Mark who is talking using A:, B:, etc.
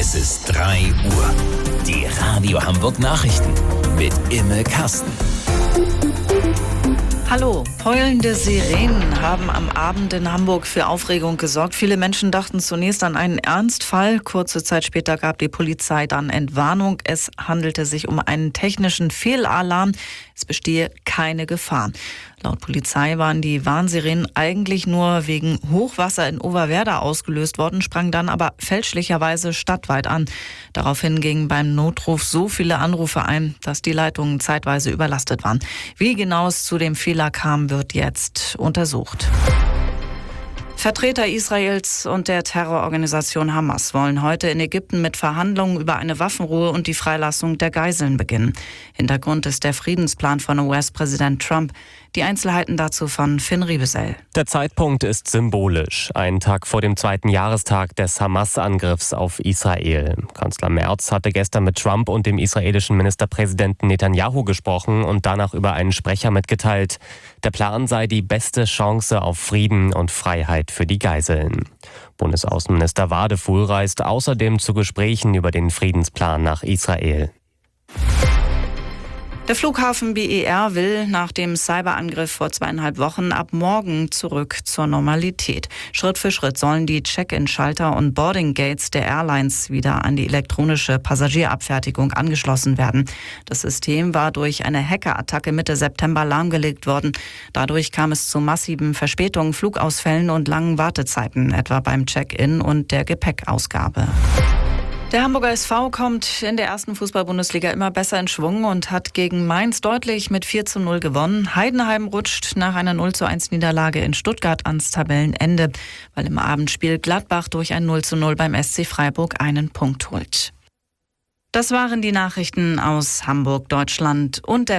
A: Es ist 3 Uhr. Die Radio Hamburg Nachrichten mit Imme Kasten.
B: Hallo, heulende Sirenen haben am Abend in Hamburg für Aufregung gesorgt. Viele Menschen dachten zunächst an einen Ernstfall. Kurze Zeit später gab die Polizei dann Entwarnung. Es handelte sich um einen technischen Fehlalarm. Es bestehe keine Gefahr. Laut Polizei waren die Warnsirenen eigentlich nur wegen Hochwasser in Oberwerda ausgelöst worden, sprangen dann aber fälschlicherweise stadtweit an. Daraufhin gingen beim Notruf so viele Anrufe ein, dass die Leitungen zeitweise überlastet waren. Wie genau es zu dem Fehler kam, wird jetzt untersucht. Vertreter Israels und der Terrororganisation Hamas wollen heute in Ägypten mit Verhandlungen über eine Waffenruhe und die Freilassung der Geiseln beginnen. Hintergrund ist der Friedensplan von US-Präsident Trump. Die Einzelheiten dazu von Finn Riebesell.
C: Der Zeitpunkt ist symbolisch. Einen Tag vor dem 2. Jahrestag des Hamas-Angriffs auf Israel. Kanzler Merz hatte gestern mit Trump und dem israelischen Ministerpräsidenten Netanyahu gesprochen und danach über einen Sprecher mitgeteilt. Der Plan sei die beste Chance auf Frieden und Freiheit für die Geiseln. Bundesaußenminister Wadefuhl reist außerdem zu Gesprächen über den Friedensplan nach Israel.
B: Der Flughafen BER will nach dem Cyberangriff vor 2,5 Wochen ab morgen zurück zur Normalität. Schritt für Schritt sollen die Check-in-Schalter und Boarding-Gates der Airlines wieder an die elektronische Passagierabfertigung angeschlossen werden. Das System war durch eine Hackerattacke Mitte September lahmgelegt worden. Dadurch kam es zu massiven Verspätungen, Flugausfällen und langen Wartezeiten, etwa beim Check-in und der Gepäckausgabe. Der Hamburger SV kommt in der ersten Fußball-Bundesliga immer besser in Schwung und hat gegen Mainz deutlich mit 4:0 gewonnen. Heidenheim rutscht nach einer 0:1 Niederlage in Stuttgart ans Tabellenende, weil im Abendspiel Gladbach durch ein 0:0 beim SC Freiburg einen Punkt holt. Das waren die Nachrichten aus Hamburg, Deutschland und der